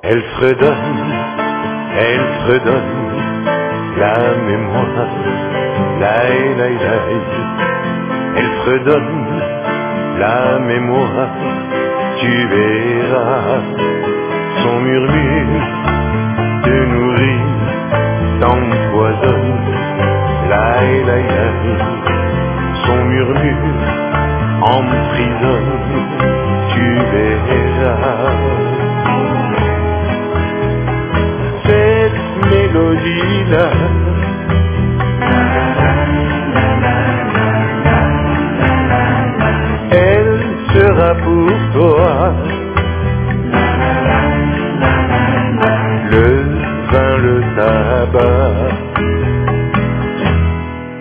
Elle fredonne la mémoire, laï, laï, laï. Elle fredonne la mémoire, tu verras son murmure te nourrit, t'empoisonne, laï, laï, laï. Son murmure emprisonne, tu verras. Cette mélodie-là, elle sera pour toi le vin, le tabac.